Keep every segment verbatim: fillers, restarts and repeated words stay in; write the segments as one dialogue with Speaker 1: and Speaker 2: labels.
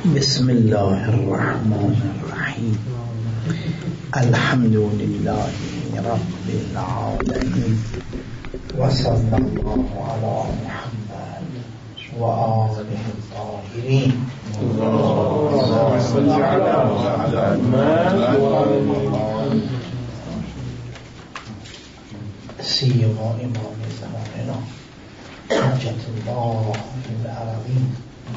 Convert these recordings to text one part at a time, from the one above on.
Speaker 1: بسم الله الرحمن الرحيم الحمد لله رب العالمين وصلى الله على محمد وآله الطاهرين اللهم صل على محمد سيما إمام زماننا حجة الله في العالمين.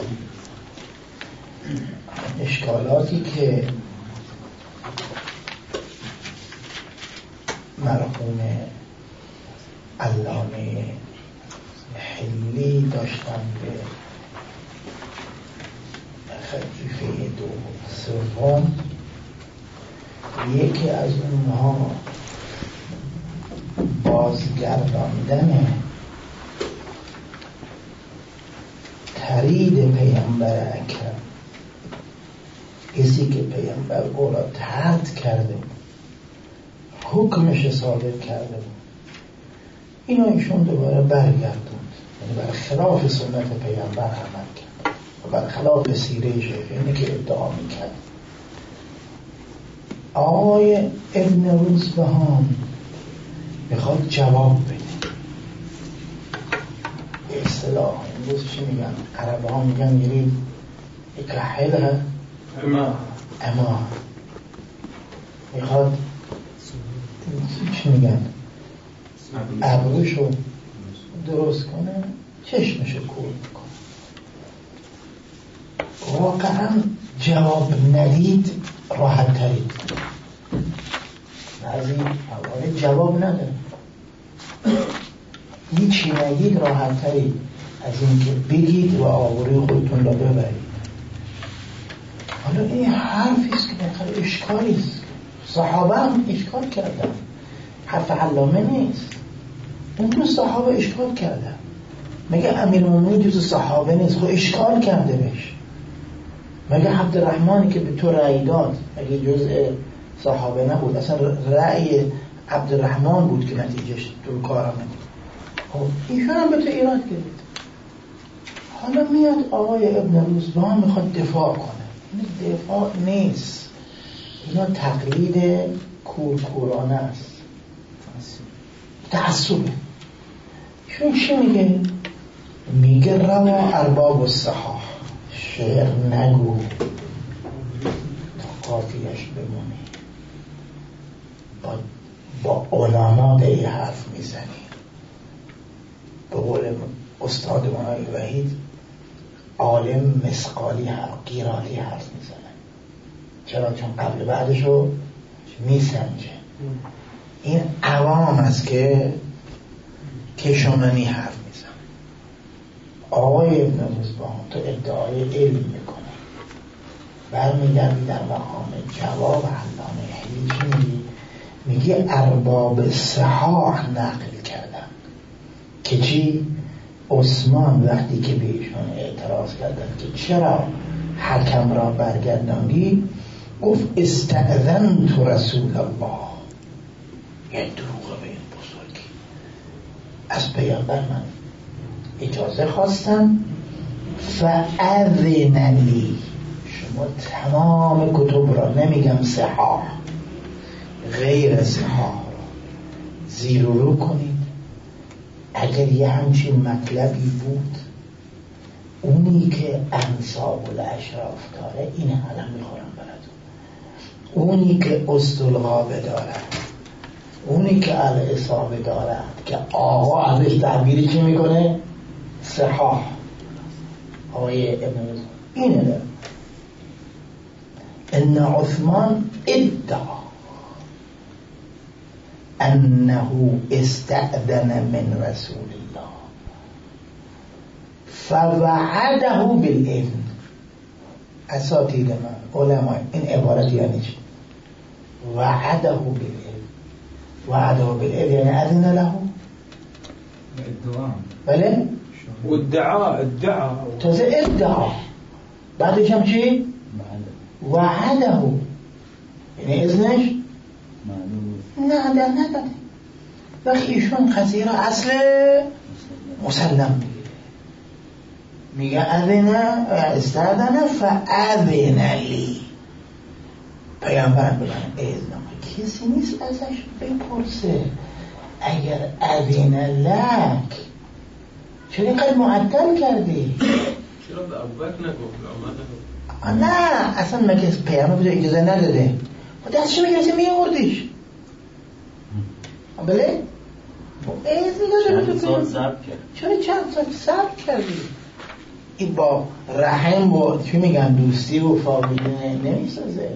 Speaker 1: اشکالاتی که مرحوم علامه حلی داشتن به خلیفه دو سوم، یکی از اونها بازگرداندن ترید پیامبر اکرم، کسی که پیامبر او را طرد کرده بود، حکمش صادر کرده بود، اینو ایشون دوباره برگردوند، یعنی برخلاف سنت پیامبر عمل کرد و برخلاف سیره شیخینی که ادعا میکرد. آقای ابن روزبهان میخواد جواب بده. به اصطلاح امروز چی میگن؟ عرب ها میگن یعنی اکحلها اما اما میخواد چی میگن؟ ابروشو درست کنه، چشمشو کور میکنه. واقعا جواب ندید راحت ترید. از این اول جواب نداره، هیچی نگید راحت ترید از این که بگید و آوری خودتون را ببرید. حالا این حرفیست که بالاخره اشکالیست. صحابه هم اشکال کردن، حرف علامه نیست. اون تو صحابه اشکال کردن. مگه امیرالمومنین تو صحابه نیست؟ خب اشکال کرده بهش. مگه عبدالرحمنی که به تو رأی داد مگه جزء صحابه نبود؟ اصلا رأی عبدالرحمن بود که نتیجهش تو کارم نبود. خب ایشون هم به تو ایراد گرفت. حالا میاد آقای ابن روزبهان میخواد دفاع کنه. این دفاع نیست، اینا تقلید کورکورانه است، تعصبه. ایشون چی میگه؟ میگه روا ارباب الصحاح، شعر نگو تا قافیش بمونه. با, با علما ده ای حرف میزنی. به قول استاد منای وحید عالم مسقالی حرف گیرالی حرف میزنه. چرا؟ چون قبل بعدشو میسنجه. این عوام است که کشوننی حرف میزن. آقای ابن روزبهان تو ادعای علم میکنه، برمیگردی در مقام جواب علامه حلی چی میگی؟ میگی ارباب صحاح نقل کردن که چی؟ عثمان وقتی که بهشون اعتراض کردن که چرا حکم را برگرداندی، گفت استأذنت رسول الله. یه دروغ به این بزرگی. از پیامبر من اجازه خواستم فأذن لی. شما تمام کتب را، نمیگم صحاح، غیر صحاح را زیر و رو کنید. اگر یه همچین مطلبی بود، اونی که انصاب الاشراف داره این الان میخورم براتون، اونی که استلغابه دارد، اونی که الاصابه دارد که آقا ازش تعبیری چی میکنه؟ صحاح. آقای ابن اینه داره. ان عثمان ادعا انه استأذن من رسول الله فوعده بالاذن. اساتید من علماء این عبارت یعنی چی؟ وعده بالاذن. وعده بالاذن یعنی اذن له.
Speaker 2: ادعا.
Speaker 1: بله؟
Speaker 2: ادعا ادعا
Speaker 1: تازه ادعا بعدش هم چی؟ وعده. یعنی اذنش نه در نداده. وقتی ایشون قضیه را اصل مسلم میگیره، میگه اذن استاذن فاذن لی، پیامبر بگن اذن. کسی نیست ازش بپرسه اگر اذن لک چرا اینقدر معطل کردی؟
Speaker 3: چرا به ابوبکر نگفت؟ عمر نگفت؟
Speaker 1: نه اصلا مگه پیامبر بوده اجازه نداده و دستشو میگرسی میاردیش بله؟
Speaker 4: چند سال صبر کرد.
Speaker 1: چرا چند سال صبر کردی؟ این با رحم و چی میگن دوستی و فامیلی نمیسازه.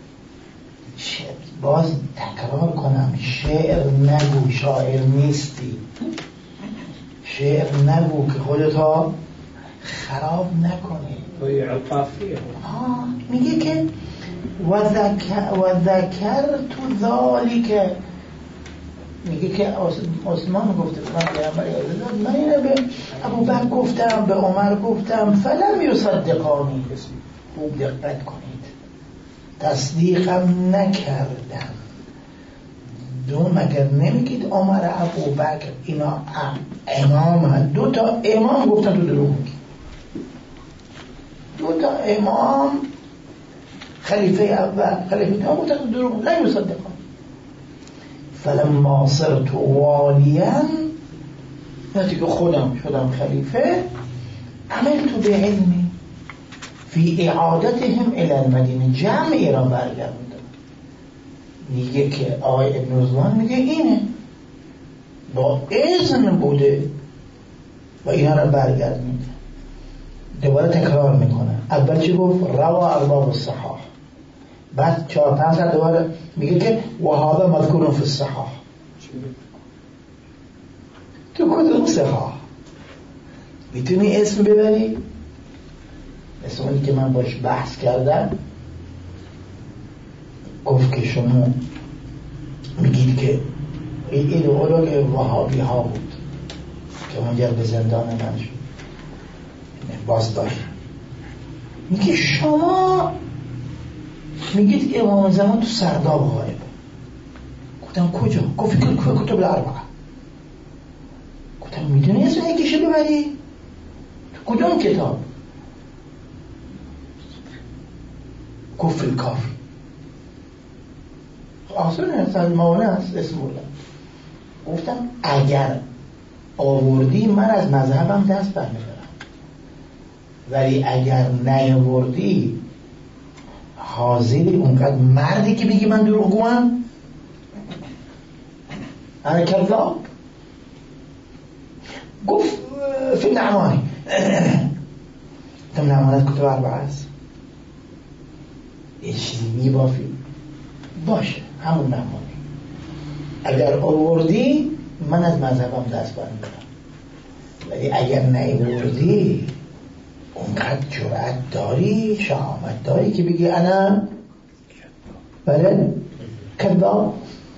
Speaker 1: باز تکرار کنم، شعر نگو شاعر نیستی، شعر نگو که خودتا خراب نکنی.
Speaker 2: ضيع القافية.
Speaker 1: آه میگه که و ذکرت ذالک، میگه که عثمان گفته من پیامبر یاد من اینو به ابوبکر گفتم، به عمر گفتم، فلم یصدقانی. خوب دقت کنید، تصدیقم نکردم. دو مگر نمیگید عمر ابوبکر اینا امام هست، دو تا امام گفتن تو دروغ میگی. دو تا امام خلیفه اول خلیفه دوم گفتن تو دروغ لا یصدقان. فلما صرت والیا، وقتی که خودم شدم خلیفه، عملت به علمی فی اعادتهم الى المدینه، جمعی را برگردوندم. میگه که آقای ابن رضوان میگه اینه با اذن بوده و اینا را برگردونده. دوباره تکرار میکنه، اول چی گفت؟ روا ارباب الصحاح، بعد چهار پنج ساعت دوباره میگه که و هذا مذکور فی الصحاح. تو کدوم صحاح میتونی اسم ببری؟ مثل اونی که من باش بحث کردم، گفت که شما میگید که این ایدئولوژی وهابی ها بود که منجر به زندان من شد، باز داشت. میگه شما میگید که امام زمان تو سرداب غایب. گفتم کجا؟ گفت که کتب الاربعه. گفتم میدونی اسم یکیشو ببری؟ تو کدوم کتاب؟ گفت الکافی. آسان هستن موانع هست اسم بردم. گفتم اگر آوردی من از مذهبم دست برمیدارم، ولی اگر نیاوردی حاضری اونقدر مردی که بگی من دروغگوام؟ انا کذاب. گفت فی نعمانی. گفتم نعمانت کتب اربعه است، یه چیزی میبافی باشه همون نعمانی. اگر آوردی من از مذهبم دست برمیدارم، ولی اگر نیاوردی اونقدر جرأت داری، شهامت داری که بگی انا بله کذاب.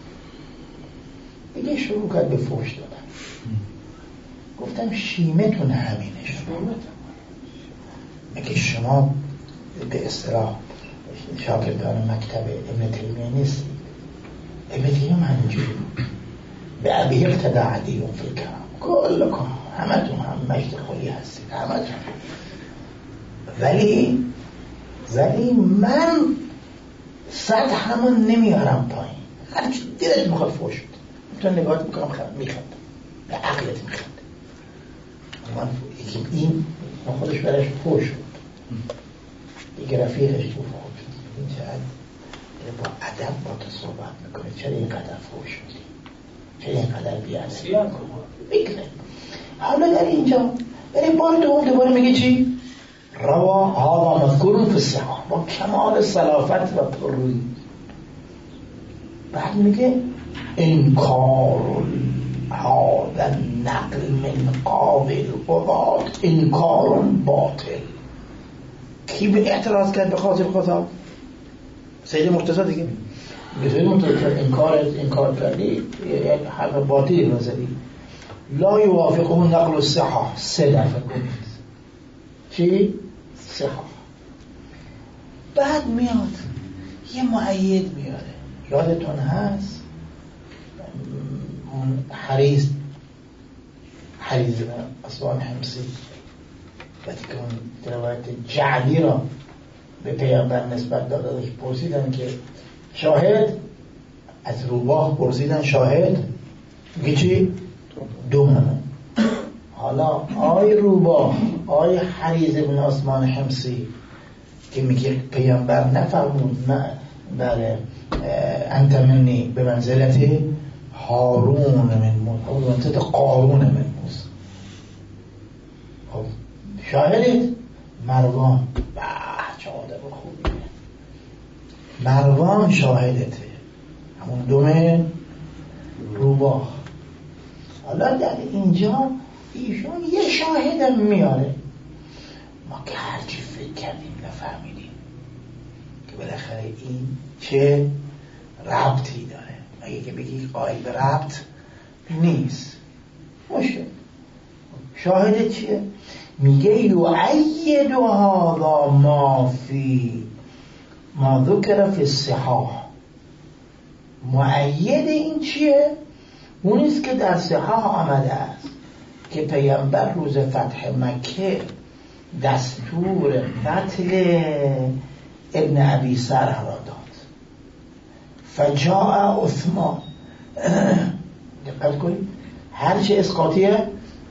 Speaker 1: دیگه شروع کرد به فحش دادن. گفتم شیمتون همینه. شما اگه شما به اصطلاح شاگردان مکتب ابن تیمیه نیستی، ابن تیمیه همینجوری بود، به ابی اقتدا عدیون فی الکرام، کلکم همتون هم مجد خلی هستید همتون. ولی ولی من صد همون نمیارم پایین، هرچی دیرت میخواد فوش شد تو نگاهت میکنم میخندم، به عقلت میخندم. من این خودش برش فوش شد، دیگه رفیقش گفت این چقدر با ادب با تو صحبت میکنه، چرا اینقدر فوش شدی، چرا اینقدر بی‌ادبی میکنه. حالا در اینجا برای بار دوم دوباره میگه چی؟ روا هذا مذکور فی الصحاح، با کمال صلافت و پررویی. بعد میگه انکار هذا النقل من قابل قضات انکار باطل. کی به اعتراض کرد به خاطر قضا؟ سید مرتضی دیگه. میگه سید مرتضی انکار انکار کردی حرف باطلی رو زدی. لا یوافقه نقل الصحاح، سه دفعه کنید چی؟ صحاح. بعد میاد یه مؤید میاره، یادتون هست اون حریز حریز اسوان حمصی وقتی که اون روایت جعلی را به پیامبر نسبت دادش پرسیدن که شاهد، از روباه پرسیدن شاهد، میگه چی؟ دومونه. حالا آی روباه، آی حریز بن عثمان حمصی که میگه پیامبر نفرمود نه بله انت منی به منزلت هارون من موسی او منزلت قارون من موسی. خب شاهدت مروان، به چه آدم خوبیه، مروان شاهدته، همون دومه روباه. حالا در اینجا ایشون یه شاهدم میاره، ما که هرچی فکر کردیم نفهمیدیم که بالاخره این چه ربطی داره. مگه که بگی قائل به ربط نیست، مشکل. شاهد چیه؟ میگه یعید هذا ما فی ما ذکر فی الصحاح. معید این چیه؟ اونیست که در صحاح آمده است که پیامبر روز فتح مکه دستور قتل ابن ابی سرح را داد. فجاء عثمان، دقت کنید هرچی اسقاطیه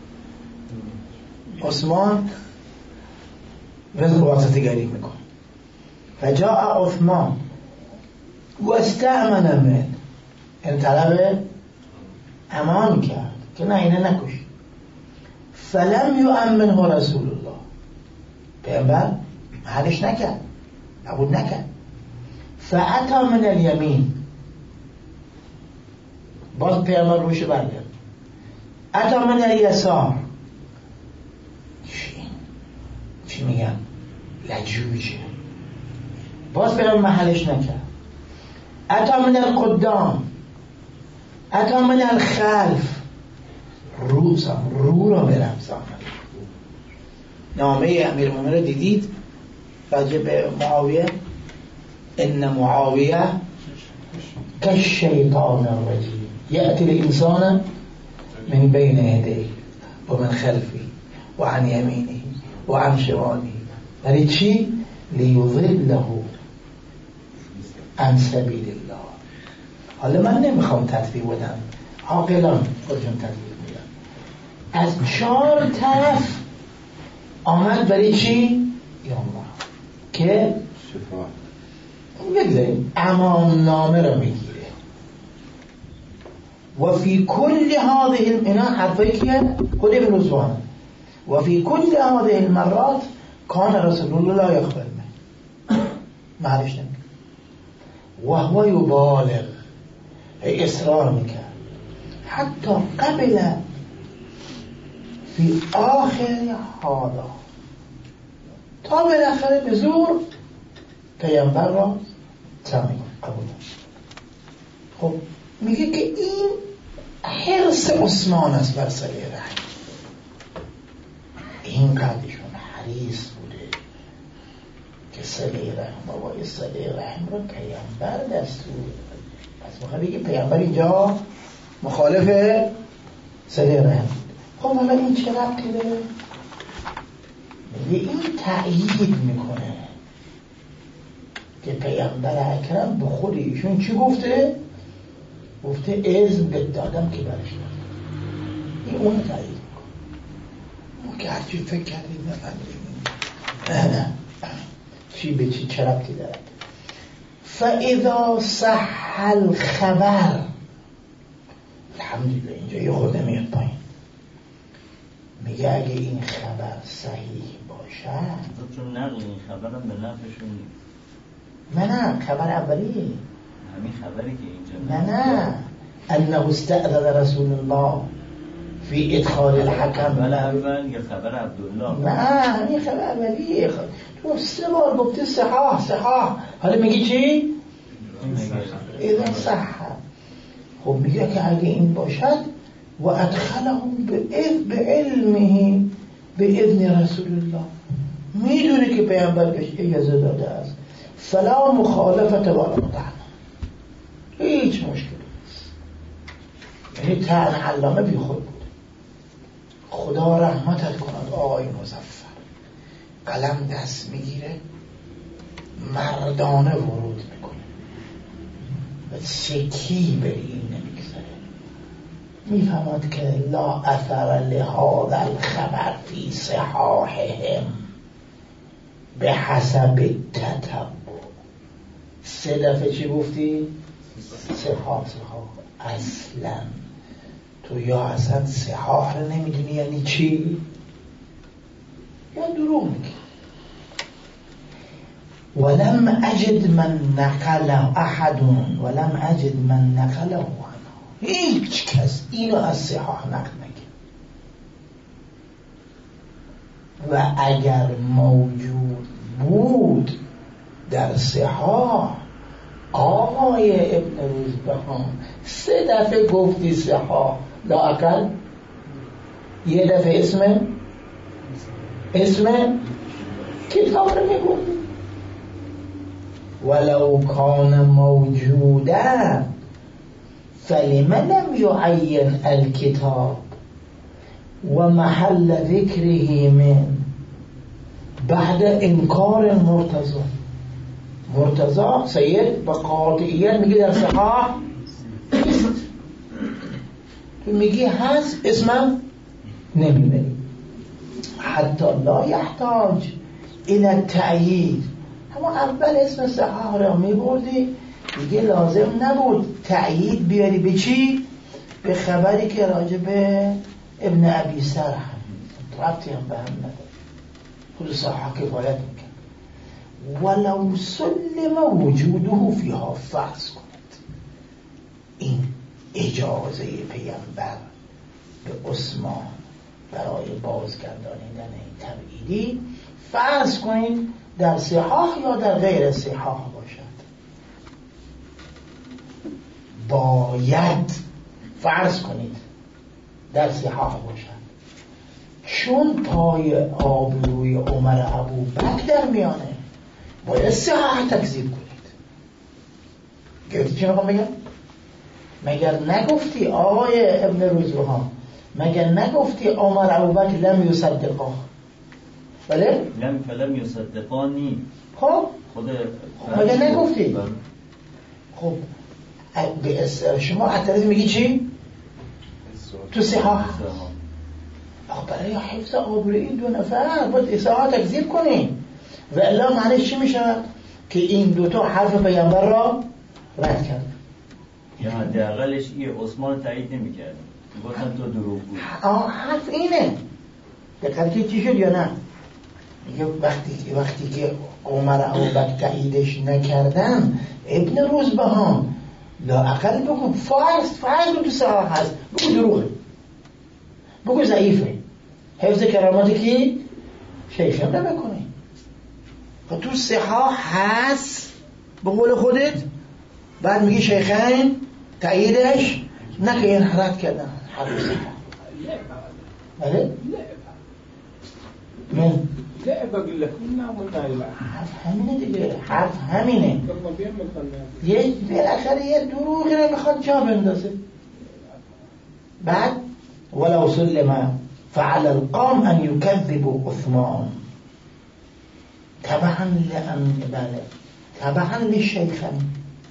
Speaker 1: عثمان رزق واسطه گری میکن. فجاء عثمان و استأمن من، این طلب امان کرد که نه اینه نکش. فلم یؤمنه رسول الله، پیامبر حلش نکرد، قبول نکرد. فاتی من الیمین، باز پیامبر روش برگرد. اتی من الیسار، چی چی میگم لجوجه، باز پیامبر محلش نکرد. اتی من القدام، اتی من الخلف، روزم رو را برم زمان. نامه امیر مومنین رو دیدید راجع به معاویه؟ ان معاویه کالشیطان الرجیم یأتی الانسان من بین یدیه و من خلفه و عن یمینه و عن شماله. برای چی؟ لیضله عن سبیل الله. حالا من نمیخوام تطبیق بدم، عاقلان خودشون تطبیق میدن. از چهار طرف آمد برای چی؟ یا الله که شفا بگذاریم امان نامه رو میگیره. و فی کل هذه اینا حرفایی که خود ابن عثمان، و فی کل هذه المرات کان رسول الله لا یقبل من، معلش نمیگه و هو یبالغ، اصرار میکرد حتی قبل فی آخر حالا، تا بالاخره به زور پیامبر را سمیع قبول. خب میگه که این حرص عثمان است بر صله رحم، این قدرشون حریص بوده که صله رحم، بابا این صله رحم رو پیامبر دستور داد. پس میخواد بگه پیامبر اینجا مخالف صله رحم. خب حالا این چه ربطی داره؟ میگه این تأیید میکنه که پیامبر اکرم به خود ایشون چی گفته؟ گفته اذن به دادم که برش دادم. این اون تأیید میکنه. ما که هرچی فکر کردیم نفهمیدیم نه نه چی به چی چه ربطی دارد. فاذا صح الخبر، الحمدلله اینجا یه خود نمیاد پایین، میگه اگه این خبر صحیح باشد،
Speaker 4: چون نقل این خبر هم به نفعشون نیست.
Speaker 1: نه نه خبر اولی،
Speaker 4: همین خبری که اینجا
Speaker 1: نه نه انه استأذن رسول الله فی ادخال الحکم.
Speaker 4: خبر اول یا خبر عبدالله؟
Speaker 1: نه همین خبر اولیه. تو سه بار گفته صحاح صحاح، حالا میگی چی؟ اذا صح. خب میگه که اگه این باشد و ادخلهم به علمه به اذن رسول الله، میدونه که پیامبر بهش اجازه داده است، فلا مخالفت ولا طعن، هیچ مشکلی نیست. یعنی طعن علامه بی خود بود. خدا رحمتت کند آقای مظفر، قلم دست میگیره مردانه ورود میکنه و سکی به این نمیگذاره، میفهمد که لا اثر لهذا الخبر فی صحاحهم به حسب تتبع. سه دفعه چی گفتی؟ صحاح صحاح. اصلا تو یا اصلا صحاح رو نمیدونی یعنی چی یا دروغ میگی. ولم اجد من نقله احد ولم اجد من نقله عنه، هیچ کس اینو از صحاح نقل نکرد. و اگر موجود بود در صحاح، آقای ابن روزبهان سه دفعه گفتی صحاح، لااقل یه دفعه اسم اسم کتاب رو میگفتی. ولو کان موجودا فلم لم يعين الكتاب و محل ذکره من بعد انکار مرتضی. مرتضی سید با قاطعیت میگه در صحاح تو میگی هست اسمم نمیبری. حتی لا یحتاج الى تأیید، اما اول اسم صحاح را میبردی دیگه لازم نبود تأیید بیاری به چی؟ به خبری که راجع به ابن ابی سرح ربطی هم به هم نداره، خود صحاح کفایت میکن. ولو سلم وجوده فیها، فرض کنید این اجازه پیغمبر به عثمان برای بازگردانیدن این تبعیدی فرض کنید در صحاح یا در غیر صحاح باشد، باید فرض کنید در صحاح باشد، چون پای آبروی عمر ابوبکر در میانه باید صحاح تکذیب کنید. گرفتی چی میخوام بگم؟ مگر نگفتی آقای ابن روزبهان، مگر نگفتی عمر ابوبکر لم یصدقا؟ بله؟
Speaker 4: لم فلم یصدقانی.
Speaker 1: خب
Speaker 4: خود
Speaker 1: مگر نگفتی؟ خب به اصطلاح شما اعتراض میگی چی؟ تو صحاح. آخه برای حفظ آبروی این دو نفر باید صحاح تکذیب کنیم و الا معنیش چی میشه؟ که این دوتا حرف پیامبر را رد کرد.
Speaker 4: یا حداقلش این عثمان تایید نمی‌کرد، گفتن تو دروغ گویی.
Speaker 1: آه حرف اینه. دقت که چی شد یا نه؟ میگه وقتی وقتی که عمر ابوبکر تاییدش نکردن، ابن روزبهان لااقل بگو فرض فرض تو صحاح هست، بگو دروغه، بگو ضعیفه، حفظ کرامات کی؟ شیخم نمیکنه. و تو صحاح هست به قول خودت، بعد میگی شیخین تاییدش نکه این رد کردن حرف صحاح. بله؟ من
Speaker 2: لا بقول لك منا منا لا
Speaker 1: حرف همینه دیگه، حرف همینه. یه بالاخره یه دروغی رو میخواد جا بندازه. بعد ولو سلم فعل القوم ان يكذبوا عثمان تبعا لأن بله تبعا للشيخين.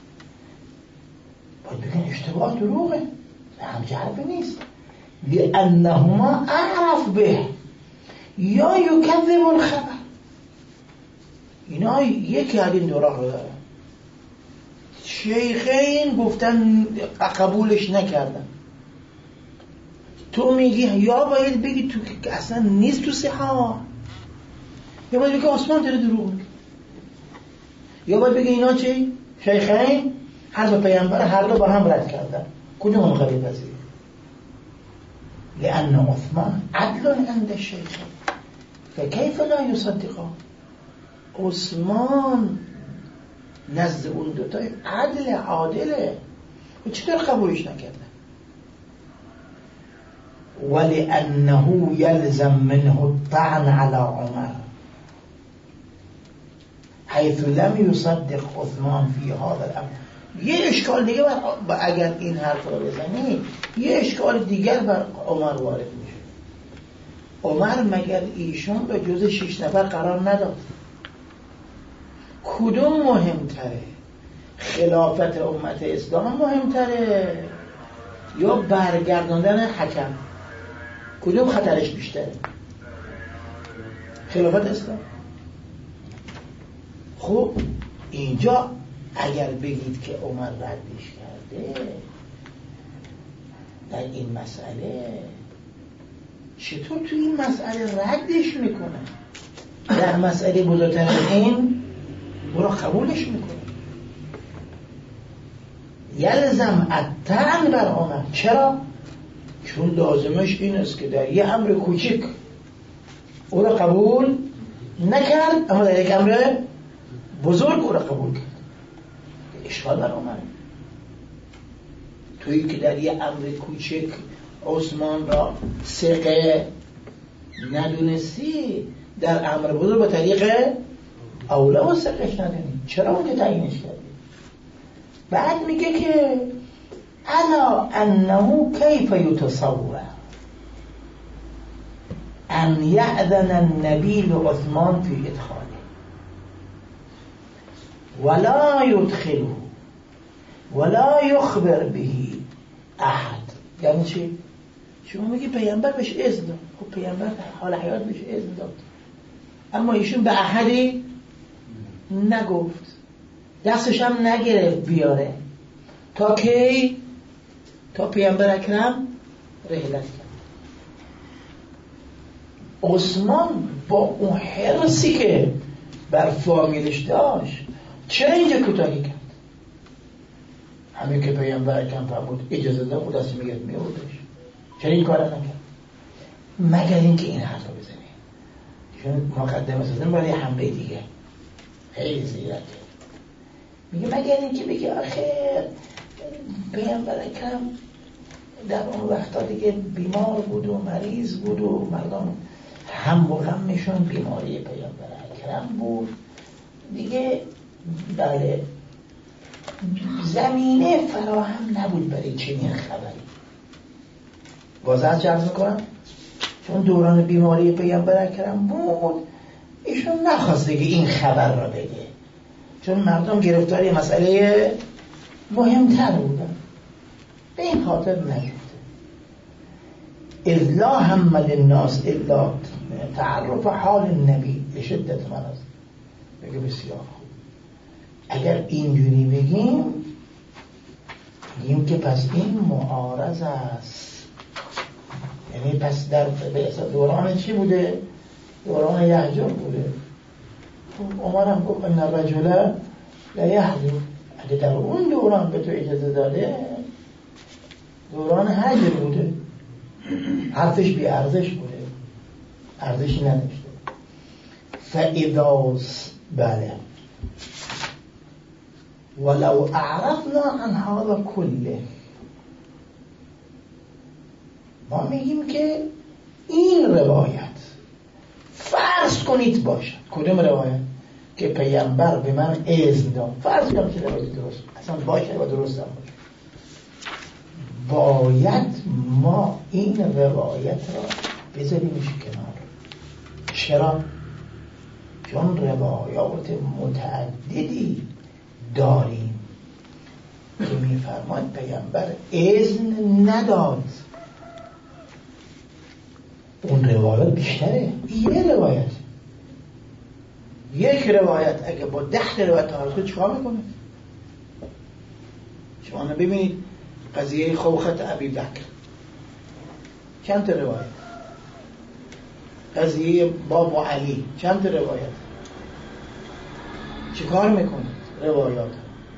Speaker 1: باید بگن اشتباه دروغه، همچه حرفی نیست. لأنهما اعرف به یا یکذب الخبر. اینا یکی از این دو راه رو دارن. شیخین گفتن قبولش نکردن، تو میگی یا باید بگی تو که اصلا نیست تو صحاح، یا باید بگی عثمان داره دروغ میگه، یا باید بگی اینا چی؟ شیخین حرف پیامبر هر دو با هم رد کردن، کدوم هم خیلی پذیره؟ لأن عثمان عدل عند الشيخين فكيف لا يصدقه؟ عثمان نزد اون دوتای عدل عادله و چطور قبولش نکردن؟ ولأنه يلزم منه الطعن على عمر حيث لم يصدق عثمان في هذا الامر. یه اشکال دیگه بر اگر این حرف رو بزنی، یه اشکال دیگر بر عمر وارد میشه. عمر مگر ایشون رو جز شش نفر قرار نداد؟ کدوم مهمتره؟ خلافت امت اسلام مهمتره یا برگرداندن حکم؟ کدوم خطرش بیشتره؟ خلافت اسلام. خب اینجا اگر بگید که عمر ردش کرده در این مسئله، چطور تو این مسئله ردش میکنه؟ در مسئله بزرگتر از این برو قبولش میکنه. یلزم الطعن بر عمر. چرا؟ چون لازمش این است که در یه امر کوچک او را قبول نکرد، اما در یک امر بزرگ او را قبول کرد. اشکال بر عمر. تویی که در یه امر کوچک عثمان را ثقه ندونستی، در امر بزرگ با طریق اولا و ثقهش ندونی، چرا اونجا تعیینش کردی؟ بعد میگه که الا انه کیف یتصور ان یأذن النبی لعثمان فی ادخاله ولا یدخله ولا یخبر به احد. یعنی چی؟ شما میگی پیامبر بهش اذن داد. خب پیامبر حال حیات بهش اذن داد، اما ایشون به احدی نگفت، دستش هم نگرفت بیاره تا کی؟ تا پیامبر اکرم رحلت کرد. عثمان با اون حرصی که بر فامیلش داشت چرا اینجا کوتاهی کرد؟ همین که پیامبر اکرم فرمود اجازه داد خود دست میگرد میوردش، چرا این کار نکرد؟ مگر اینکه این حرف رو بزنه چون مقدمه سازن برای حمله دیگه خیلی زیرکه. میگه مگر اینکه بگه آخر پیامبر اکرم در اون وقتا دیگه بیمار بود و مریض بود و مردم هم و غمشون بیماری پیامبر اکرم بود دیگه، بله زمینه فراهم نبود برای چنین خبری. بازم عرض میکنم چون دوران بیماری پیامبر اکرم بود ایشون نخواست دیگه این خبر را بگه، چون مردم گرفتاری مسئله مهمتر بودن، به این خاطر نگفته. اذ لا هم للناس الا تعرف حال النبی به شدت مرض. بگه بسیار خوب، اگر اینجوری بگیم بگیم که پس این معارض است، یعنی پس در دوران چی بوده؟ دوران یحجر بوده. عمر هم گفت ان الرجل لا یحجر، اگه در اون دوران به تو اجازه داده دوران هجر بوده، حرفش بی ارزش بوده، ارزشی نداشته. فاذا بله ولو اعرضنا عن هذا كله، ما میگیم که این روایت فرض کنید باشد. کدوم روایت؟ که پیامبر به من اذن داد. فرض کنید که روایت درست اصلا باشه و درست هم باشه، باید ما این روایت را بذاریمش کنار. چرا؟ چون روایات متعددی داریم که میفرماید پیامبر اذن نداد. اون روایت بیشتره. یه روایت یک روایت اگه با ده روایت تعارض کنه چیکار میکنه؟ شما ببینید قضیه خوخت ابی بکر چند تا روایت، قضیه باب و علی چند تا روایت، چیکار میکنید؟ روایات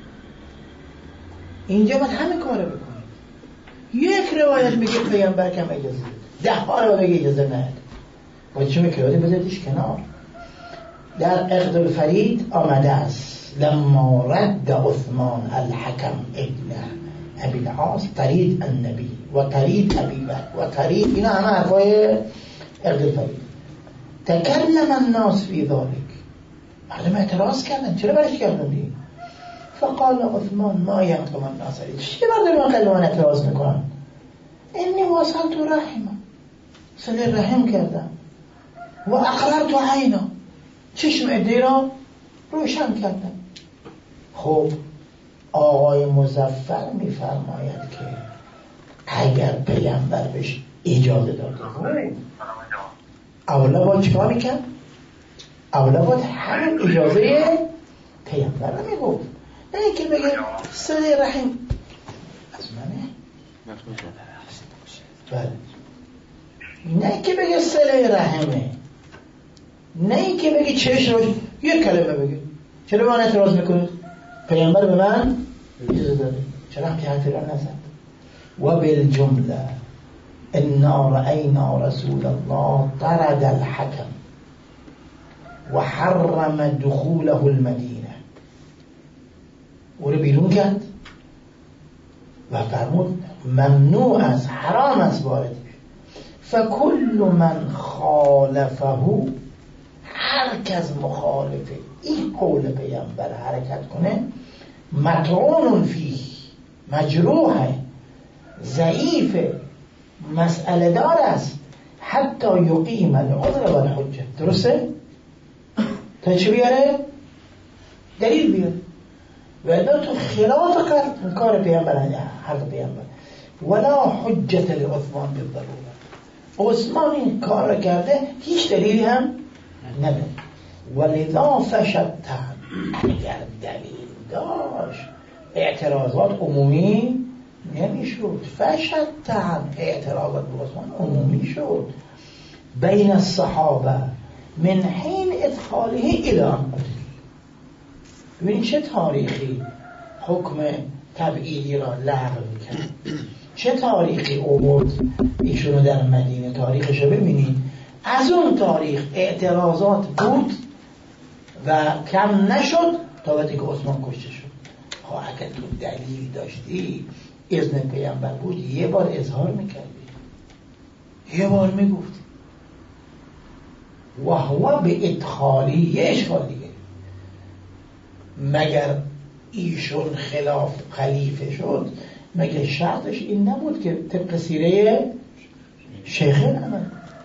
Speaker 1: اینجا باید همه کار بکنید. یک روایت میگه پیامبر کم اجازه ده ها رو بگه اجازه نداد، باید چه میکردی؟ بذاریدش کنار. در عقد الفرید آمده است لما رد عثمان الحکم ابن ابی العاص ترید النبی و ترید ابی بکر و ترید، اینا همه حرفای عقد الفرید. تکلم الناس فی ذلک، مردم اعتراض کردن چرا برش کردن؟ فقال عثمان ما ینقم الناس علی، چی مردم خیلی اعتراض میکنن؟ اینی وصلت رحمم، صله رحم کردم. و اقررت عینا، چشم عده را روشن کردم. خب آقای مظفر میفرماید که اگر پیامبر بهش اجازه داده بود اولا باید چیکار میکرد؟ اولا باید همین اجازه پیامبر رو میگفت، نه اینکه بگه صله رحم از منه. بله، نه اینکه بگه صله رحمه، نه اینکه بگه چش روش یک کلمه بگه. چرا من اعتراض میکنید؟ پیامبر به من اجازه داده، چرا هم که حرفی را نزد؟ و بالجمله انا رأینا رسول الله طرد الحکم و حرم دخوله المدینه، او رو بیرون کرد و فرمود ممنوع است، حرام است وارد. فکل من خالفه، هر کس مخالف این قول پیامبر حرکت کنه مطعون فیه، مجروحه، ضعیف، مسئله دار است، حتی یقیم العذر و الحجه. درسته؟ تا چه بیاره؟ دلیل بیاره. و ادا تو خلاف کار پیامبر، حرف پیامبر، ولا حجت لعثمان بالضروره. عثمان این کار را کرده، هیچ دلیلی هم نداره. ولذا فشتن، اگر دلیل داشت اعتراضات عمومی نمیشد. فشتن، اعتراضات به عثمان عمومی شد بین الصحابه من حین ادخاله الى ان قتل. ببینید چه تاریخی حکم تبعیدی را لغو کرد، چه تاریخی آورد ایشونو در مدینه. تاریخشو ببینید، از اون تاریخ اعتراضات بود و کم نشد تا وقتی که عثمان کشته شد. خب اگه تو دلیل داشتی، اذن پیامبر بود، یه بار اظهار میکردی، یه بار میگفتی. و هو به ادخالی یه اشکال دیگه، مگر ایشون خلاف خلیفه شد، مگر شرطش این نبود که طبق سیره شیخین عمل؟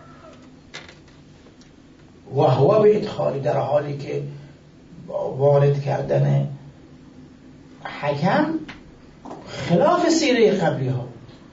Speaker 1: و هو به ادخالی، در حالی که وارد کردن حکم خلاف سیره قبلی ها بود.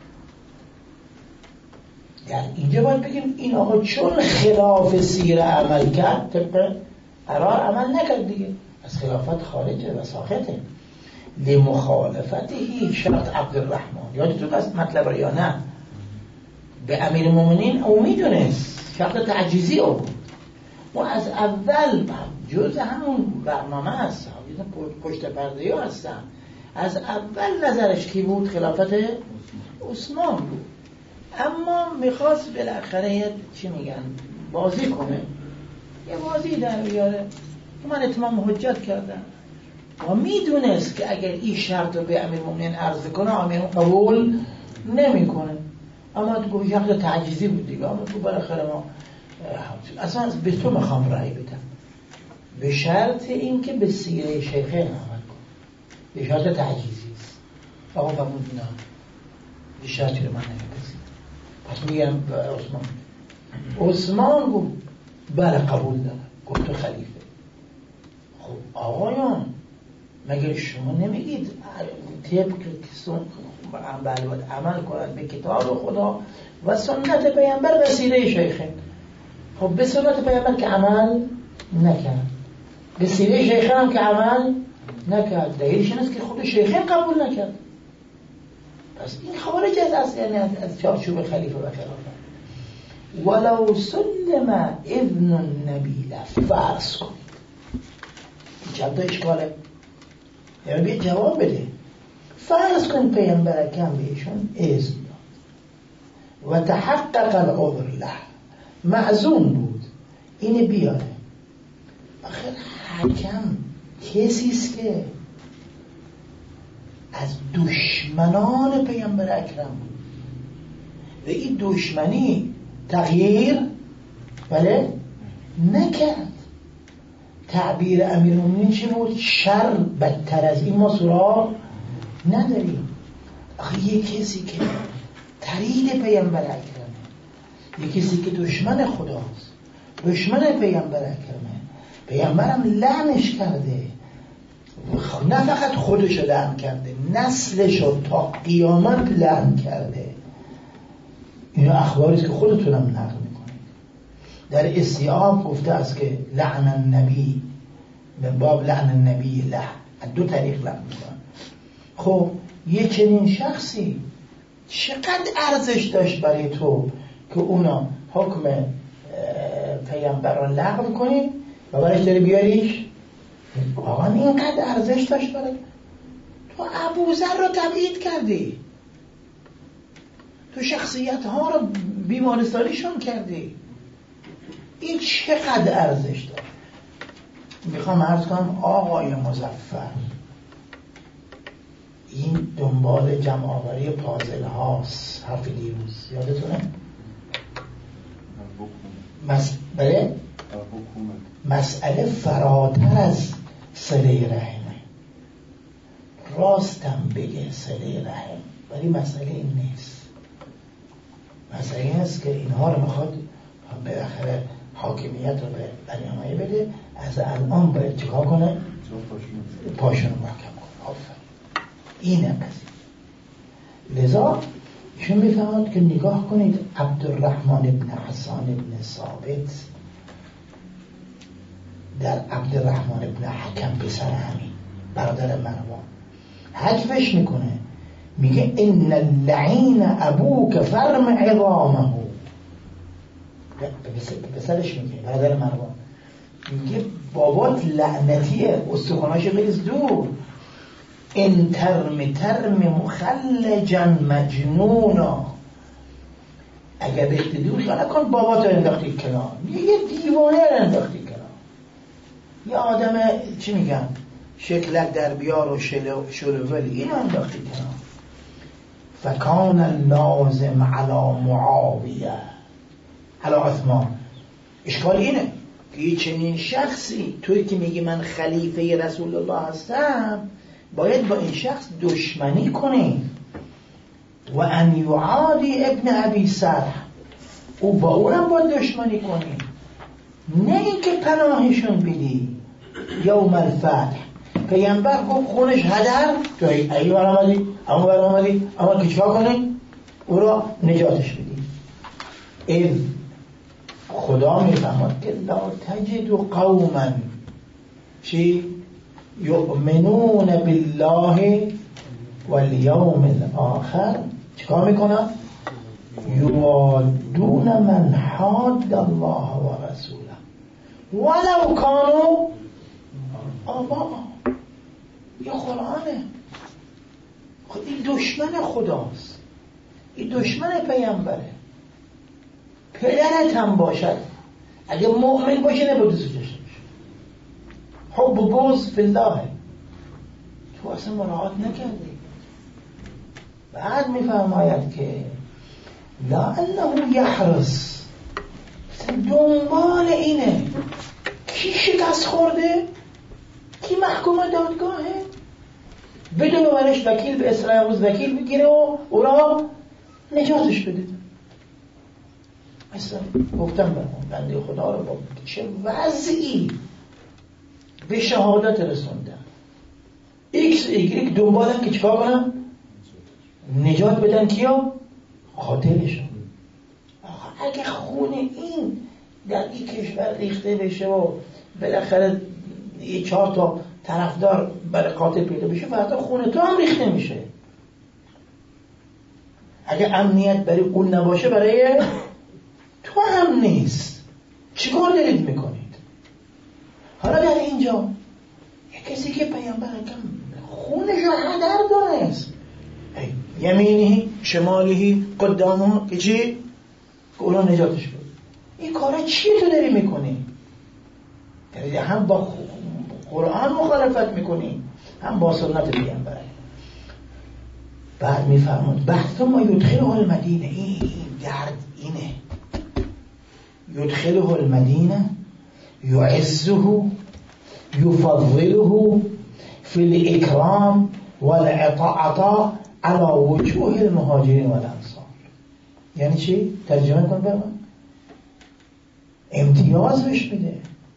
Speaker 1: در اینجا باید بگیم این آقا چون خلاف سیره عمل کرد، طبق قرار عمل نکرد دیگه، از خلافت خارجه و ساخته. لمخالفته شرط عبدالرحمن، یادتون است مطلب را یا نه؟ به امیر المؤمنین او میدونست شرط تعجیزی او بود و از اول جز همون برنامه هست، پشت پرده ها هستن، از اول نظرش کی بود؟ خلافت عثمان بود. اما میخواست بالاخره چی میگن بازی کنه، یه بازی در بیاره. من اتمام حجت کردم و میدونست که اگر این شرط رو به امیرالمومنین عرض کنه، امیر قبول نمیکنه. اما تو گفت شرط تعجیزی بود دیگه. اما تو بالاخره ما اصلا به تو میخوام رأی بدم، به شرط این که به سیره شیخین عمل کن، به شرط تعجیزی است. آقا فرمود نه، به شرطی رو من نمیپذیرم. پس میگم عثمان عثمان گفت بله قبول دارم. گفت تو خلیفه. خب آقایان، مگر شما نمیگید طبق بله باید عمل کنند به کتاب خدا و سنت پیامبر و سیره شیخین؟ خب به سنت پیامبر که عمل نکرد، به سیره شیخین هم که عمل نکرد، دلیلش این است که خود شیخین قبول نکرد. پس این خارج از یعنی از چارچوب خلیفه و خلافت. ولو سلم اذن النبی فرض کنید، چند تا اشکاله، یعنی بیا جواب بده. فرض کن پیامبر اکرم بهشون اذن داد و تحقق العذر له، معزوم بود اینه بیاره. آخر حکم کسیست که از دشمنان پیامبر اکرم بود و این دشمنی تغییر بله نکرد. تعبیر امیرالمومنین چی بود؟ شر بدتر از این ما سراغ نداریم. آخه یه کسی که ترید پیامبر اکرمه، یه کسی که دشمن خداست دشمن پیامبر اکرمه. پیامبرم لعنش کرده، نه فقط خودشو لعن کرده، نسلشو تا قیامت لعن کرده. اینو اخباریست که خودتونم نقل میکنید. در استیعاب گفته است که لعن النبی، من باب لعن النبی له، دو طریق لعن میکنن. خب یه چنین شخصی چقدر ارزش داشت برای تو که اونا حکم پیامبر رو لغو کنی و برش داری بیاریش؟ آقا اینقدر ارزش داشت برای تو؟ ابوذر رو تبعید کردی، تو شخصیت ها رو بیمارستانیشون کردی. این چقدر ارزش داشت؟ میخوام عرض کنم آقای مظفر، این دنبال جمع آوری پازل هاست. حرف دیروز یادتونه؟ مس... بله؟ مسئله فراتر از صله رحمه. راستم بگه صله رحم، ولی مسئله این نیست. مسئله این است که اینها رو میخواد بالاخره حاکمیت رو به بنیامایه بده، از الان باید چیکار کنه؟ پاشون رو محکم کنه. آفر اینه قضیه. لذا ایشون میفهمد که نگاه کنید، عبدالرحمن ابن حسان ابن ثابت در عبدالرحمن ابن حکم پسر همین برادر مروان حذفش میکنه، میگه ان اللعین ابوک فرم عظامه. پسرش میگه برادر مروان، میگه بابات لعنتیه، استخوناش بریز دور. ان ترم ترم مخلجا مجنونا، اگر بهت دور شو نکن بابات رو انداختی کنار، یه دیوانه رو انداختی کنار. یه آدم چی میگن شکلک در بیار و شلوول، این انداختی کنار. فکان لازم علی معاویه علی عثمان. اشکال اینه که چنین شخصی، توی که میگی من خلیفه رسول الله هستم، باید با این شخص دشمنی کنی. و ان یعادی ابن ابی سرح، او با اونم باید دشمنی کنی، نه اینکه پناهشون بدی. یوم الفتح پیامبر گفت خونش هدر، تو ای بر آمدی اما بر آمدی اما که چکار کنی؟ او را نجاتش بدی. اذ خدا میفهمد که لا تجد قوما چی؟ یؤمنون بالله والیوم الاخر، چیکار میکنن؟ یوادون من حاد الله و رسوله ولو کانوا آباء. یه قرآنه. خب این دشمن خداست، این دشمن پیامبره. پدرت هم باشد اگه مؤمن باشه نباید دوست داشته باشه. حب و بغض فی الله، تو اصلا مراعات نکردی. بعد میفرماید که لعله یحرص، دنبال اینه کی شکست خورده، کی محکوم دادگاهه، بدون برش وکیل به اسرائیل روز وکیل بگیره و او را نجاتش بده. مثلا گفتم برمون بنده خدا رو با چه وضعی به شهادت رسوندن، ایکس ایگریک دنبالن که چکار کنن؟ نجات بدن کیا؟ قاتلشون. اگه خون این در این کشور ریخته بشه و بالاخره یه چهار تا طرفدار برای قاتل پیدا بشه، فردا خون تو هم ریخته میشه. اگه امنیت برای اون نباشه برای تو هم نیست. چیکار دارید میکنید؟ حالا در اینجا یه کسی که پیامبر اکرم خونش رو هدر دانست، یمینی شمالی قدامه که چی؟ که اونا نجاتش بود. این کارا چی تو داری میکنی؟ یعنی هم با قرآن مخالفت میکنی هم با سنت پیامبر. بعد میفرمود بعد ما یدخله المدینه، این درد اینه، یدخله المدینه یعزه یفضله فی الاکرام والعطاء على وجوه المهاجرین والانصار. یعنی چی؟ ترجمه کن برام. امتیاز بهش میده.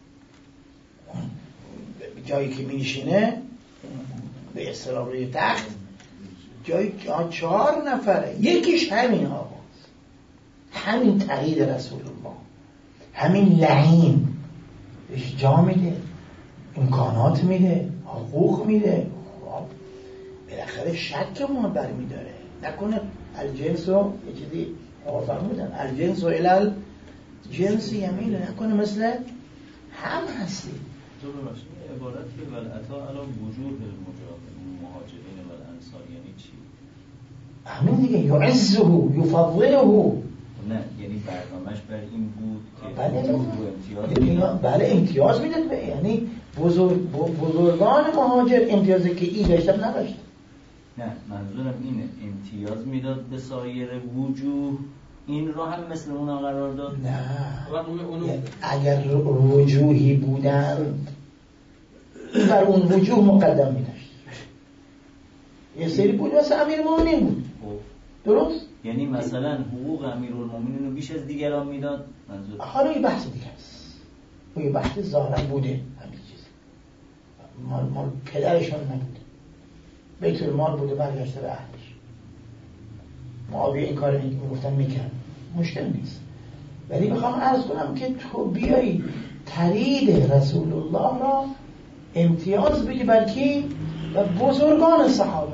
Speaker 1: جایی که میشینه به اصطلاح روی تخت جایی چهار نفره، یکیش همین آقاست، همین تقیید رسول الله، همین لعین بهش جا میده، امکانات میده، حقوق میده. بالاخره شک ما برمیداره نکنه الجنس رو یه چیزی آفر بودن الجنس و الال جنس یمینه، نکنه مثل هم هستی.
Speaker 4: تو ببخشید عبارت که ولعطا علی وجوه المهاجرین و الانصار یعنی چی؟
Speaker 1: همین دیگه، یعزه یفضله.
Speaker 4: نه یعنی برنامه‌اش بر این بود که
Speaker 1: بله
Speaker 4: امتیاز
Speaker 1: میداد. بله امتیاز میداد، یعنی بزرگ بزرگان مهاجر امتیازی که این داشتن نداشت.
Speaker 4: نه منظورم اینه امتیاز میداد به سایر وجوه، این رو هم مثل اونا قرار داد.
Speaker 1: نه
Speaker 3: اونو
Speaker 1: اگر وجوهی بودن بر اون وجوه مقدم میداشت. یه سری بود مثل امیرالمومنین بود. درست؟
Speaker 4: یعنی مثلا حقوق امیرالمومنین رو بیش از دیگران میداد. منظور
Speaker 1: حالا یه بحث دیگه است، یه بحث ظاهرا بوده همین چیز، مال مال پدرشون نبوده، بیت المال بوده برگشته به اهلش. معاویه این کار میگفتن میکرد، مشکل نیست. ولی میخوام عرض کنم که تو بیایی ترید رسول الله را امتیاز بدی بر کی؟ و بزرگان صحابه.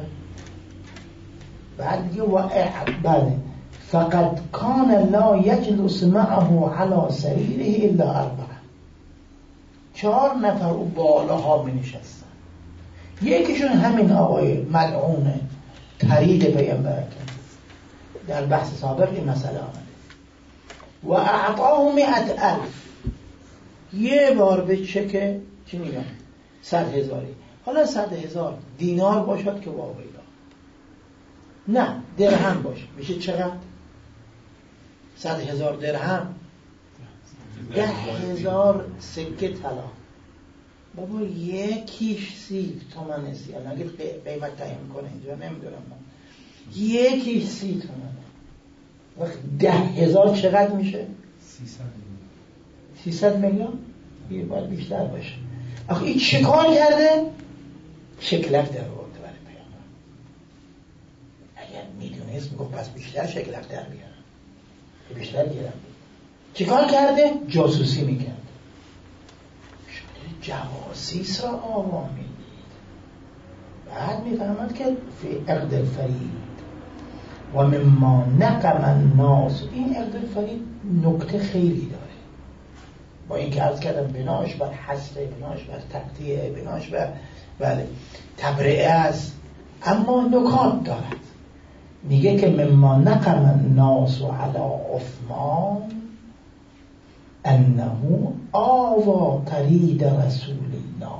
Speaker 1: بعد دیگه و بله فقط کان لا یجلس معه علی سریره الا اربعه، چهار نفر او بالاها می نشستن، یکیشون همین آقای ملعون ترید پیامبر در بحث سابق این مسئله آمده. و اعطاه مئت الف، یه بار به چک چی میگم صد هزاری، حالا صد هزار دینار باشد که واقعی نه درهم باشه، میشه چقدر؟ صد هزار درهم ده هزار سکه طلا. بابا یکیش سی تومنه، سی الان اگه قیمت تعیین کنه اینجا نمیدونم من، یکیش سی تومنه، وقت ده هزار چقدر میشه؟ سیصد میلیون. یه باید بیشتر باشه. آخه این چه کار کرده؟ شکلک در آورده برای پیامبر. اگر میدونست میگفت پس بیشتر شکلک در بیارم، بیشتر گیرم. چه کار کرده؟ جاسوسی میکرد. جواسیس را آوا میدید. بعد میفهمد که فی عقد الفرید و مما نقم الناس، این عقد الفرید نکته خیلی داره، با این که عرض کردم بناش بر حصر، بناش بر تقطیع، بناش بر بله تبرئه است، اما نکات دارد. میگه که مما نقم الناس علی عثمان انه آوا طرید رسول الله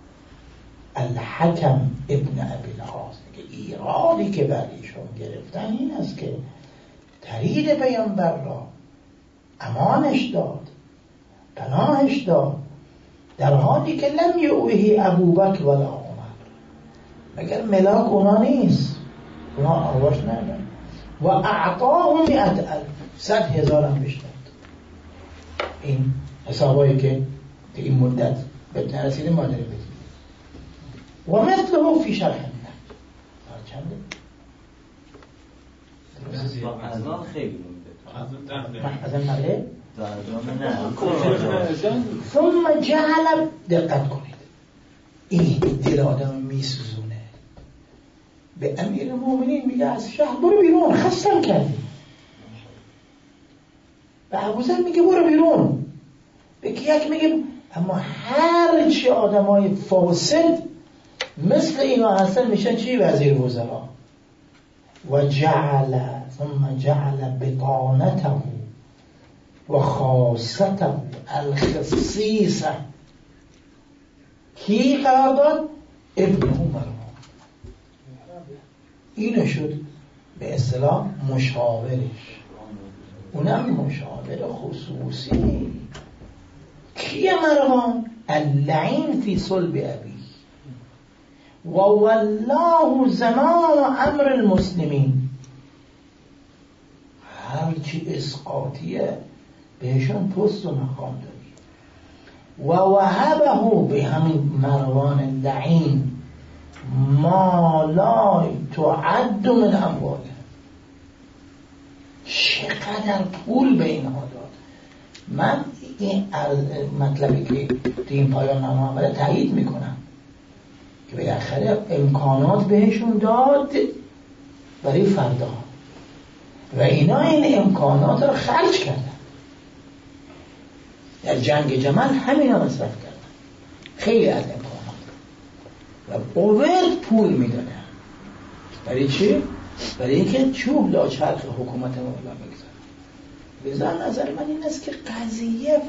Speaker 1: الحکم ابن ابی العاص. میگه ایرادی که بر ایشون گرفتن این است که طرید پیامبر را امانش داد، پناهش داد، در حالی که لم یؤوه ابوبکر ولا عمر، مگر ملاک اونا نیست، اونا آواش ندارن. و اعطاه مئت الف، صد هزار هم بشتاد. این حسابایی که در این مدت به نرسیده ما داره بزید. و مثله فی شرح النهج چنده؟
Speaker 4: از آن خیلی مونده،
Speaker 1: از آن مره؟
Speaker 4: نه
Speaker 1: ثم جعل، دقت کنید این دل آدم میسوزونه. به امیر المومنین میگه از شهر برو بیرون، خستم کردی. به ابوذر میگه برو بیرون، به کیک میگه. اما هر چی آدمای فاسد مثل اینا هستن میشن چی؟ وزیر وزرا. و جعل ثم جعل بطانته و خاصته الخصیصه کی قرار داد؟ ابن عمر. اینو شد به اصطلاح مشاورش، اونم مشاور خصوصی. کیه مروان؟ اللعین فی صلب ابی و والله زمان امر المسلمین. هرچی اسقاطیه بهشون پست و مقام دادی. و وهبه به همین مروان لعین ما لا تعد من امواله، چقدر پول به اینها داد. من این مطلبی که این پایان نامه آمده تایید میکنم که بالاخره امکانات بهشون داد برای فردا و اینا این امکانات رو خرج کردن. در جنگ جمل همین ها مصرف کردن خیلی از امکانات و اوورد پول میدادن. برای چی؟ برای اینکه چوب لاچرخ حکومت مولا بگذاره. بذار نظر من این است که قضیه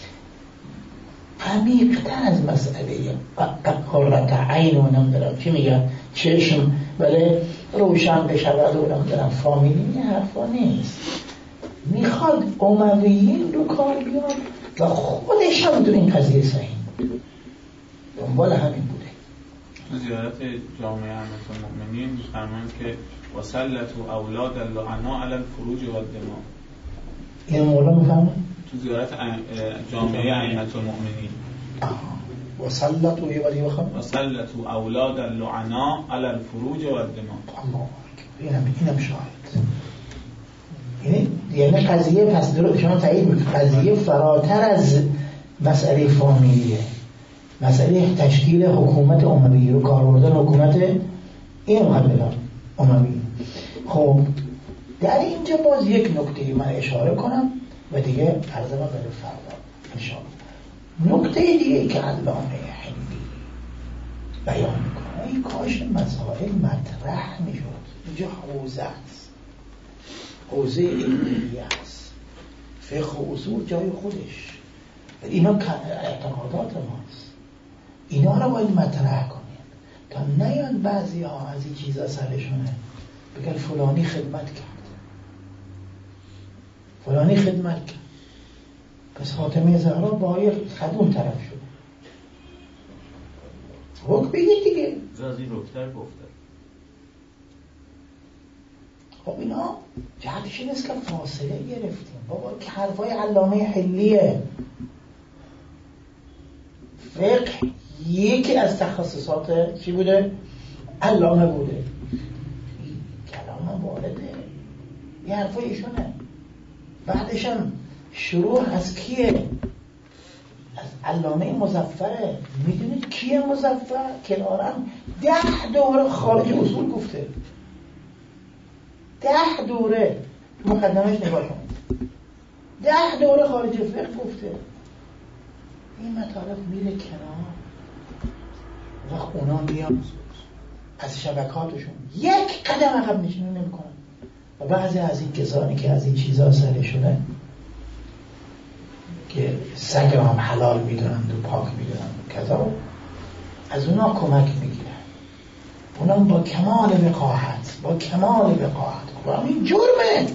Speaker 1: عمیق‌تر از مسئله قرة عین و نمیدونم چی میگن چشم ولی روشن بشود و نمیدونم فامیلی، این حرفا نیست. میخواد امویین رو کار بیاد و خودش هم تو این قضیه صحیح بود، دنبال همین بوده.
Speaker 5: زیارت جامعه ائمة المؤمنین می‌فرمایند که وسلطوا اولاد اللعناء علی الفروج و الدماء.
Speaker 1: این مولا میفهمه؟
Speaker 5: تو زیارت جامعه ائمة المؤمنین
Speaker 1: وسلطوا یه ولی بخوام
Speaker 5: وسلطوا اولاد اللعناء علی الفروج و الدماء.
Speaker 1: الله اینم اینم شاهد. یعنی یعنی قضیه پس درو شما تایید میکنید قضیه فراتر از مسئله فامیلیه، مسئله تشکیل حکومت اموی رو کار بردن حکومت این مقبلان اموی. خب در اینجا باز یک نکته من اشاره کنم و دیگه عرض ما برای فردا انشاءالله. نکته دیگه که علامه هندی بیان میکنه این کاش مسائل مطرح میشد. اینجا حوزه است، حوزه علمیه است، فقه و اصول جای خودش، اینا اعتقادات ماست، اینا رو باید مطرح کنیم تا نیان بعضی ها از این چیزا سرشونه بگن فلانی خدمت کرد فلانی خدمت کرد پس فاطمه زهرا با یه خدوم طرف شد. حکم بگید دیگه
Speaker 4: از این رکتر گفته.
Speaker 1: خب اینا جهتش این است که فاصله گرفتیم بابا که حرفای علامه حلیه. فقه یکی از تخصصات چی بوده؟ علامه بوده. کلام وارده یه حرفای ایشونه. بعدشم شروع از کیه؟ از علامه مظفره. میدونید کیه مظفر؟ کنارم ده دوره خارج اصول گفته، ده دوره مقدمش نگاه کنید، ده دوره خارج فقه گفته. این مطالب میره کنار و اونا میان از شبکاتشون یک قدم عقب نشینی نمیکنن و بعضی از این کسانی که از این چیزا سرشونه که سگ هم حلال میدونند و پاک میدونند و کذا از اونا کمک میگیرن. اونا با کمال وقاحت با کمال وقاحت و این جرمه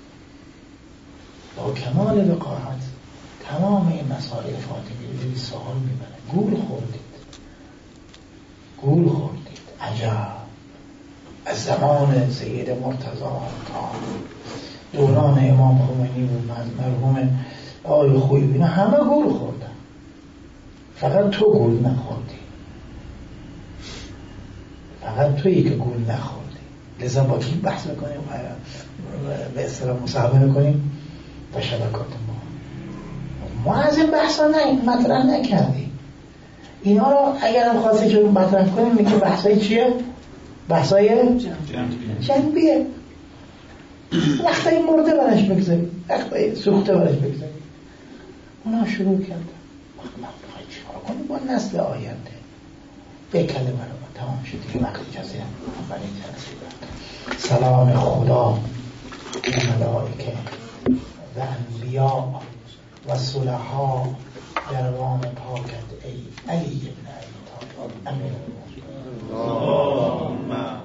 Speaker 1: با کمال وقاحت تمام این مسائل فاطمی رو سوال میبرن. گول خوردید گول خوردید عجب. از زمان سید مرتضی تا دوران امام خمینی و مرحوم آقای خویی اینا همه گول خوردن، فقط تو گول نخوردی، فقط تویی که گول نخوردی. لذا با کی بحث بکنیم به اصطلاح مصاحبه میکنیم با شبکات ما. ما از این بحثا نه مطرح نکردیم. اینا رو اگر هم خواسته که مطرح کنیم میگه بحثای چیه؟ بحثای جنبیه. وقتایی مرده برش بگذاریم، وقتایی سوخته برش بگذاریم. اونا شروع کردن ما باید چیکار کنیم با نسل آینده. به کلمه رو ما تمام شد دیگه. وقت اجازه اولین جلسه سلام خدا و ملائکه و انبیاء و صلحا در وام پاکت ای علی ابن ابی طالب امین.